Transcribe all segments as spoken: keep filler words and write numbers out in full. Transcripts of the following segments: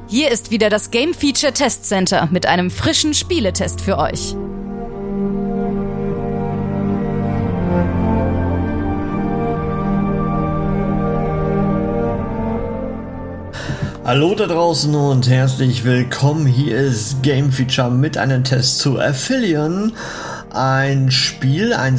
Hier ist wieder das Game Feature Test Center mit einem frischen Spieletest für euch. Hallo da draußen und herzlich willkommen. Hier ist Game Feature mit einem Test zu Aphelion. Ein Spiel, ein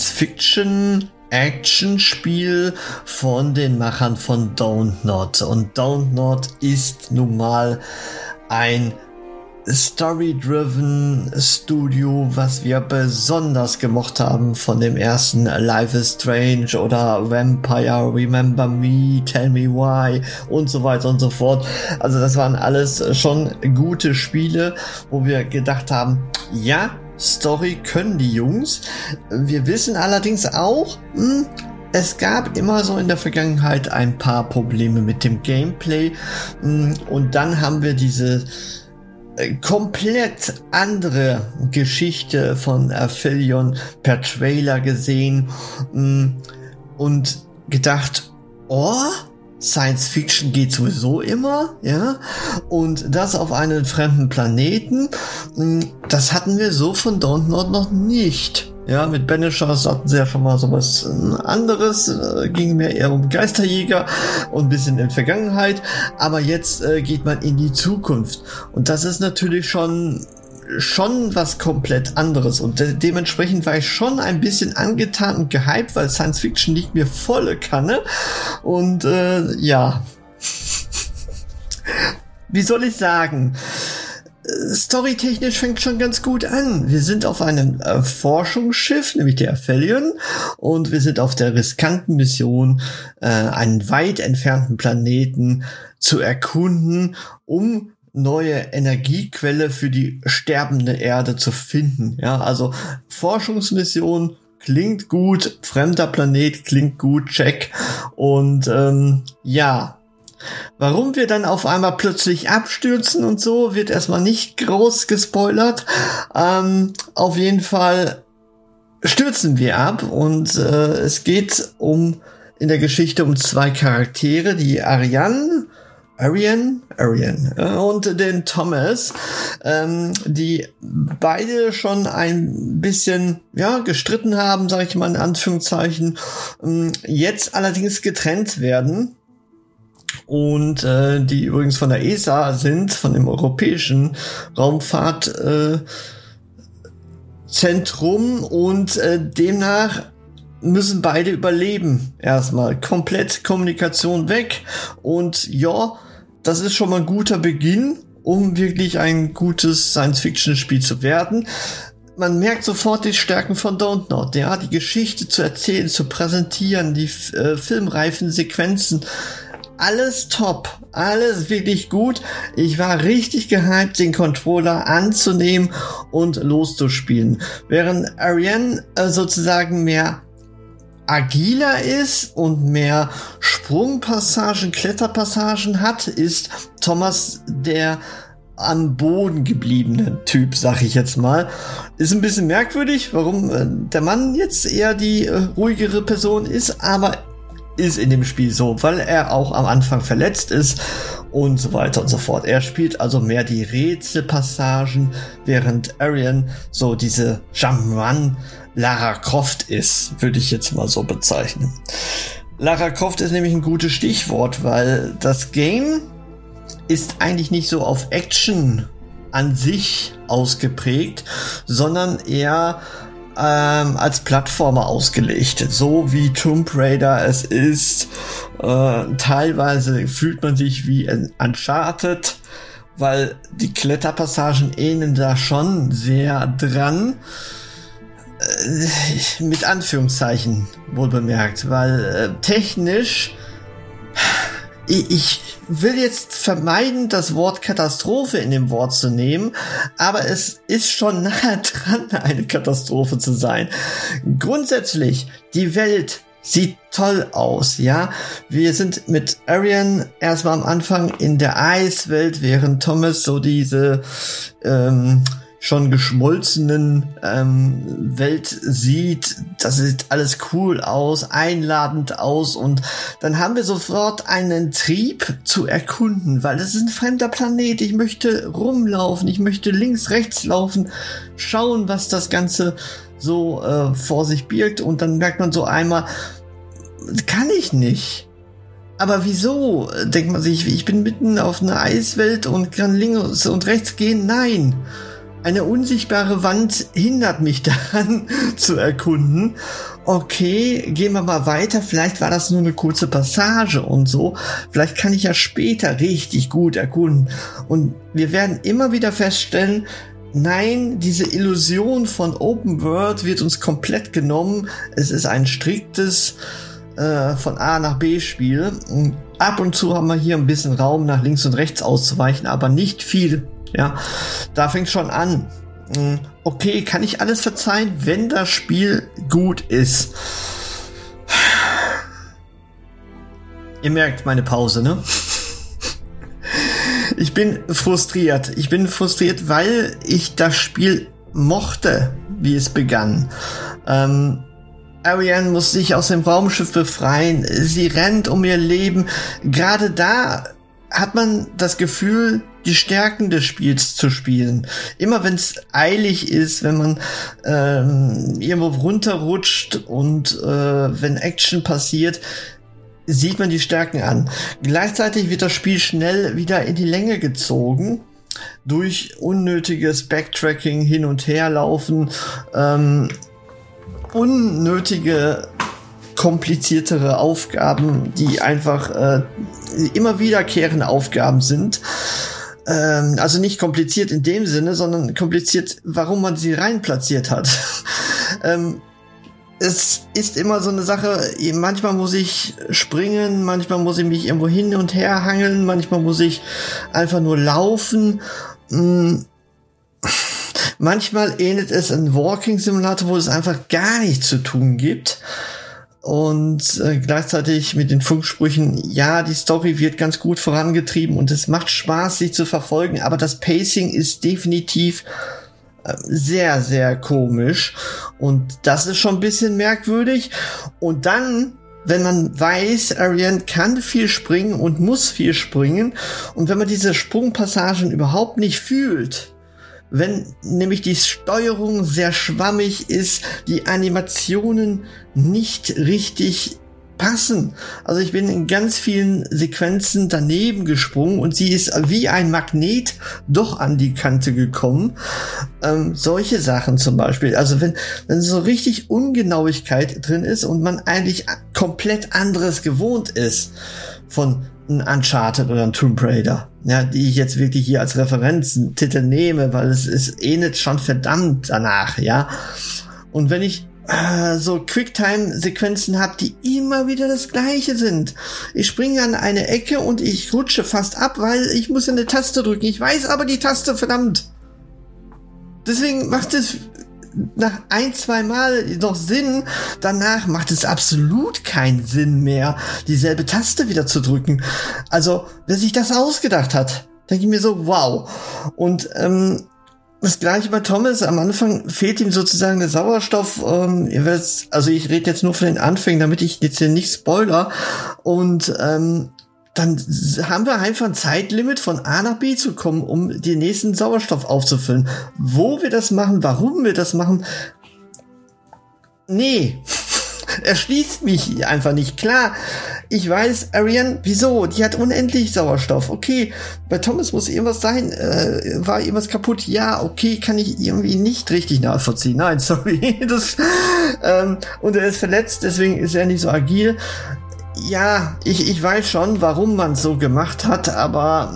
Science-Fiction-Action-Spiel von den Machern von Dontnod. Und Dontnod ist nun mal ein Story-driven Studio, was wir besonders gemocht haben von dem ersten Life is Strange oder Vampire, Remember Me, Tell Me Why und so weiter und so fort. Also das waren alles schon gute Spiele, wo wir gedacht haben, ja, Story können die Jungs. Wir wissen allerdings auch, hm, es gab immer so in der Vergangenheit ein paar Probleme mit dem Gameplay, hm, und dann haben wir diese komplett andere Geschichte von Aphelion per Trailer gesehen und gedacht, oh, Science Fiction geht sowieso immer, ja, und das auf einem fremden Planeten, das hatten wir so von Dontnod noch nicht. Ja, mit Banishers hatten sie ja schon mal sowas anderes, äh, ging mehr eher um Geisterjäger und ein bisschen in Vergangenheit, aber jetzt äh, geht man in die Zukunft und das ist natürlich schon schon was komplett anderes und de- dementsprechend war ich schon ein bisschen angetan und gehypt, weil Science Fiction liegt mir volle Kanne und äh, ja, wie soll ich sagen? Storytechnisch fängt schon ganz gut an. Wir sind auf einem äh, Forschungsschiff, nämlich der Aphelion, und wir sind auf der riskanten Mission, äh, einen weit entfernten Planeten zu erkunden, um neue Energiequelle für die sterbende Erde zu finden. Ja, also Forschungsmission klingt gut, fremder Planet klingt gut, check. Und ähm, ja, warum wir dann auf einmal plötzlich abstürzen und so, wird erstmal nicht groß gespoilert. Ähm, auf jeden Fall stürzen wir ab und äh, es geht um in der Geschichte um zwei Charaktere, die Ariane, Ariane, Ariane äh, und den Thomas, ähm, die beide schon ein bisschen ja gestritten haben, sage ich mal in Anführungszeichen, ähm, jetzt allerdings getrennt werden. Und äh, die übrigens von der E S A sind, von dem Europäischen Raumfahrtzentrum, äh, und äh, demnach müssen beide überleben. Erstmal komplett Kommunikation weg und ja, das ist schon mal ein guter Beginn, um wirklich ein gutes Science-Fiction-Spiel zu werden. Man merkt sofort die Stärken von Dontnod, ja, die Geschichte zu erzählen, zu präsentieren, die äh, filmreifen Sequenzen. Alles top, alles wirklich gut. Ich war richtig gehypt, den Controller anzunehmen und loszuspielen. Während Ariane äh, sozusagen mehr agiler ist und mehr Sprungpassagen, Kletterpassagen hat, ist Thomas der am Boden gebliebene Typ, sag ich jetzt mal. Ist ein bisschen merkwürdig, warum äh, der Mann jetzt eher die äh, ruhigere Person ist, aber ist in dem Spiel so, weil er auch am Anfang verletzt ist und so weiter und so fort. Er spielt also mehr die Rätselpassagen, während Ariane so diese Jump'n'Run Lara Croft ist, würde ich jetzt mal so bezeichnen. Lara Croft ist nämlich ein gutes Stichwort, weil das Game ist eigentlich nicht so auf Action an sich ausgeprägt, sondern eher Ähm, als Plattformer ausgelegt, so wie Tomb Raider es ist. Äh, teilweise fühlt man sich wie in Uncharted, weil die Kletterpassagen ähneln da schon sehr dran. Äh, mit Anführungszeichen wohl bemerkt, weil äh, technisch ich, ich will jetzt vermeiden, das Wort Katastrophe in dem Wort zu nehmen, aber es ist schon nahe dran, eine Katastrophe zu sein. Grundsätzlich, die Welt sieht toll aus, ja. Wir sind mit Ariane erstmal am Anfang in der Eiswelt, während Thomas so diese ähm, schon geschmolzenen ähm, Welt sieht. Das sieht alles cool aus, einladend aus und dann haben wir sofort einen Trieb zu erkunden, weil es ist ein fremder Planet. Ich möchte rumlaufen, ich möchte links, rechts laufen, schauen, was das Ganze so äh, vor sich birgt und dann merkt man so einmal, kann ich nicht. Aber wieso? Denkt man sich, ich bin mitten auf einer Eiswelt und kann links und rechts gehen? Nein. Eine unsichtbare Wand hindert mich daran zu erkunden. Okay, gehen wir mal weiter. Vielleicht war das nur eine kurze Passage und so. Vielleicht kann ich ja später richtig gut erkunden. Und wir werden immer wieder feststellen, nein, diese Illusion von Open World wird uns komplett genommen. Es ist ein striktes von A nach B Spiel. Und ab und zu haben wir hier ein bisschen Raum nach links und rechts auszuweichen, aber nicht viel. Ja, da fängt schon an. Okay, kann ich alles verzeihen, wenn das Spiel gut ist. Ihr merkt meine Pause, ne? Ich bin frustriert. Ich bin frustriert, weil ich das Spiel mochte, wie es begann. Ähm, Ariane muss sich aus dem Raumschiff befreien. Sie rennt um ihr Leben. Gerade da hat man das Gefühl, die Stärken des Spiels zu spielen. Immer wenn es eilig ist, wenn man ähm, irgendwo runterrutscht und äh, wenn Action passiert, sieht man die Stärken an. Gleichzeitig wird das Spiel schnell wieder in die Länge gezogen durch unnötiges Backtracking, hin und her laufen, ähm, unnötige, kompliziertere Aufgaben, die einfach äh, immer wiederkehrende Aufgaben sind. Ähm, also nicht kompliziert in dem Sinne, sondern kompliziert, warum man sie rein platziert hat. ähm, es ist immer so eine Sache, manchmal muss ich springen, manchmal muss ich mich irgendwo hin und her hangeln, manchmal muss ich einfach nur laufen. Hm. Manchmal ähnelt es ein Walking Simulator, wo es einfach gar nichts zu tun gibt. Und äh, gleichzeitig mit den Funksprüchen, ja, die Story wird ganz gut vorangetrieben und es macht Spaß, sie zu verfolgen, aber das Pacing ist definitiv äh, sehr, sehr komisch. Und das ist schon ein bisschen merkwürdig. Und dann, wenn man weiß, Ariane kann viel springen und muss viel springen, und wenn man diese Sprungpassagen überhaupt nicht fühlt, wenn nämlich die Steuerung sehr schwammig ist, die Animationen nicht richtig passen. Also ich bin in ganz vielen Sequenzen daneben gesprungen und sie ist wie ein Magnet doch an die Kante gekommen. Ähm, solche Sachen zum Beispiel. Also wenn, wenn so richtig Ungenauigkeit drin ist und man eigentlich komplett anderes gewohnt ist von ein Uncharted oder ein Tomb Raider, ja, die ich jetzt wirklich hier als Referenzentitel nehme, weil es ist ähnelt schon verdammt danach, ja. Und wenn ich äh, so Quicktime-Sequenzen habe, die immer wieder das Gleiche sind. Ich springe an eine Ecke und ich rutsche fast ab, weil ich muss eine Taste drücken. Ich weiß aber die Taste, verdammt. Deswegen macht es nach ein, zwei Mal noch Sinn, danach macht es absolut keinen Sinn mehr, dieselbe Taste wieder zu drücken. Also, wer sich das ausgedacht hat, denke ich mir so, wow. Und ähm, das gleiche bei Thomas, am Anfang fehlt ihm sozusagen der Sauerstoff. Ähm, ihr werdet, also ich rede jetzt nur von den Anfängen, damit ich jetzt hier nicht spoiler. Und ähm, dann haben wir einfach ein Zeitlimit von A nach B zu kommen, um den nächsten Sauerstoff aufzufüllen. Wo wir das machen, warum wir das machen, nee, erschließt mich einfach nicht. Klar, ich weiß, Ariane, wieso? Die hat unendlich Sauerstoff. Okay, bei Thomas muss irgendwas sein, äh, war irgendwas kaputt. Ja, okay, kann ich irgendwie nicht richtig nachvollziehen. Nein, sorry. Das, ähm, und er ist verletzt, deswegen ist er nicht so agil. Ja, ich, ich weiß schon, warum man es so gemacht hat, aber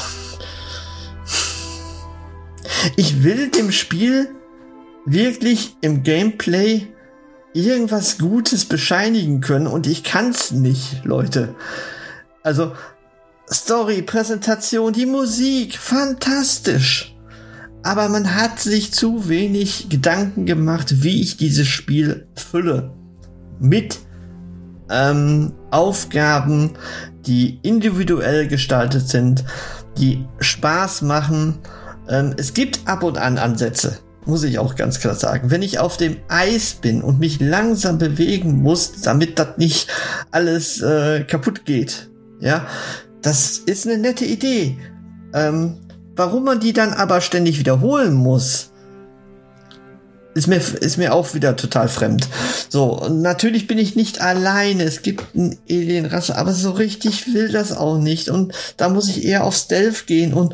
ich will dem Spiel wirklich im Gameplay irgendwas Gutes bescheinigen können und ich kann's nicht, Leute. Also Story, Präsentation, die Musik, fantastisch. Aber man hat sich zu wenig Gedanken gemacht, wie ich dieses Spiel fülle. Mit Ähm, Aufgaben, die individuell gestaltet sind, die Spaß machen, Ähm, es gibt ab und an Ansätze, muss ich auch ganz klar sagen. Wenn ich auf dem Eis bin und mich langsam bewegen muss, damit das nicht alles äh, kaputt geht, ja, das ist eine nette Idee. Ähm, warum man die dann aber ständig wiederholen muss, ist mir, ist mir auch wieder total fremd. So, und natürlich bin ich nicht alleine. Es gibt eine Alienrasse, aber so richtig will das auch nicht. Und da muss ich eher auf Stealth gehen. Und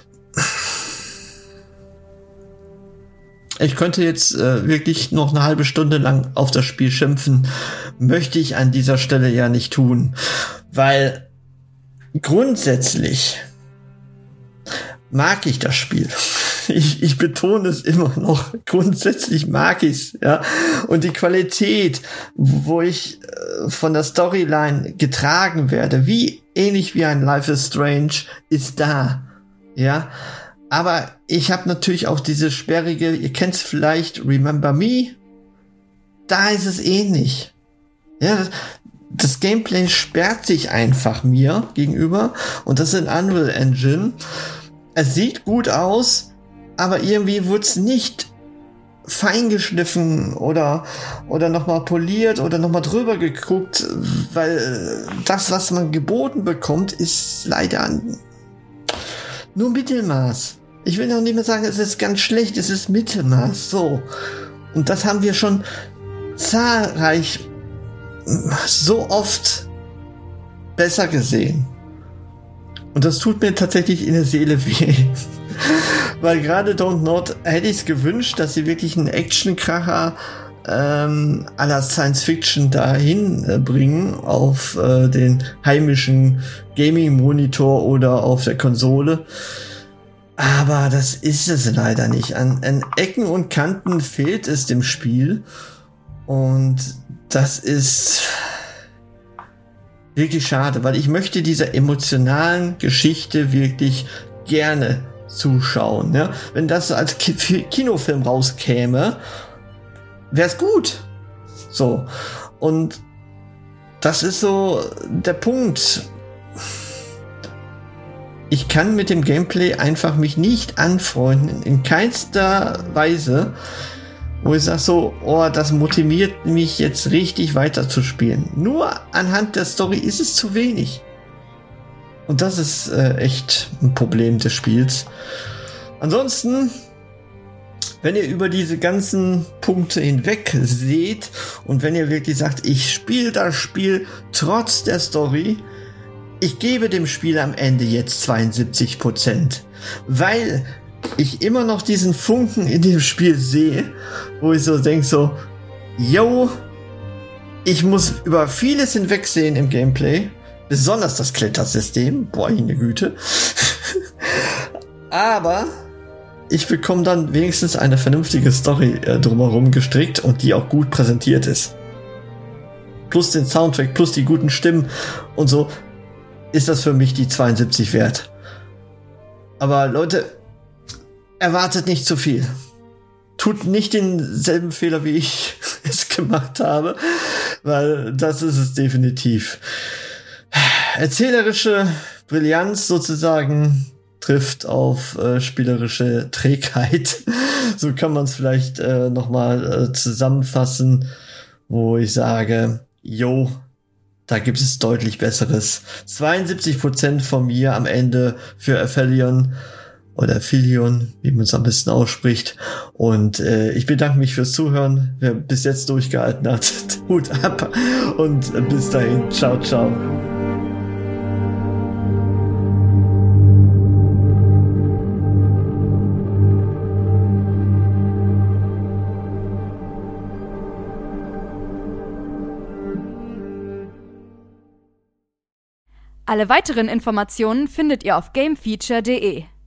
ich könnte jetzt äh, wirklich noch eine halbe Stunde lang auf das Spiel schimpfen. Möchte ich an dieser Stelle ja nicht tun. Weil grundsätzlich mag ich das Spiel. Ich, ich betone es immer noch. Grundsätzlich mag ich's, ja. Und die Qualität, wo ich äh, von der Storyline getragen werde, wie ähnlich wie ein Life is Strange, ist da, ja. Aber ich habe natürlich auch diese sperrige, ihr kennt es vielleicht, Remember Me. Da ist es ähnlich. Ja, das, das Gameplay sperrt sich einfach mir gegenüber. Und das ist in Unreal Engine. Es sieht gut aus, aber irgendwie wurde es nicht feingeschliffen oder, oder nochmal poliert oder nochmal drüber geguckt, weil das, was man geboten bekommt, ist leider nur Mittelmaß. Ich will noch nicht mehr sagen, es ist ganz schlecht, es ist Mittelmaß, so. Und das haben wir schon zahlreich, so oft besser gesehen. Und das tut mir tatsächlich in der Seele weh. Weil gerade Don't Nod hätte ich es gewünscht, dass sie wirklich einen Actionkracher ähm, à la Science Fiction dahin äh, bringen auf äh, den heimischen Gaming-Monitor oder auf der Konsole. Aber das ist es leider nicht. An, an Ecken und Kanten fehlt es dem Spiel. Und das ist wirklich schade, weil ich möchte dieser emotionalen Geschichte wirklich gerne zuschauen. Ja? Wenn das als Ki- Kinofilm rauskäme, wäre es gut. So. Und das ist so der Punkt. Ich kann mit dem Gameplay einfach mich nicht anfreunden, in keinster Weise, wo ich sage so, oh, das motiviert mich jetzt richtig weiter zu spielen. Nur anhand der Story ist es zu wenig. Und das ist äh, echt ein Problem des Spiels. Ansonsten, wenn ihr über diese ganzen Punkte hinweg seht und wenn ihr wirklich sagt, ich spiele das Spiel trotz der Story, ich gebe dem Spiel am Ende jetzt zweiundsiebzig Prozent, weil ich immer noch diesen Funken in dem Spiel sehe, wo ich so denke so, yo, ich muss über vieles hinwegsehen im Gameplay, besonders das Klettersystem, boah, meine Güte. Aber ich bekomme dann wenigstens eine vernünftige Story äh, drumherum gestrickt und die auch gut präsentiert ist. Plus den Soundtrack, plus die guten Stimmen und so, ist das für mich die zweiundsiebzig wert. Aber Leute, erwartet nicht zu viel. Tut nicht denselben Fehler, wie ich es gemacht habe, weil das ist es definitiv. Erzählerische Brillanz sozusagen trifft auf äh, spielerische Trägheit. So kann man es vielleicht äh, nochmal äh, zusammenfassen, wo ich sage, yo, da gibt es deutlich Besseres. zweiundsiebzig Prozent von mir am Ende für Aphelion oder Aphelion, wie man es am besten ausspricht. Und äh, ich bedanke mich fürs Zuhören. Wer bis jetzt durchgehalten hat, Hut ab. Und äh, bis dahin. Ciao, ciao. Alle weiteren Informationen findet ihr auf gamefeature punkt de.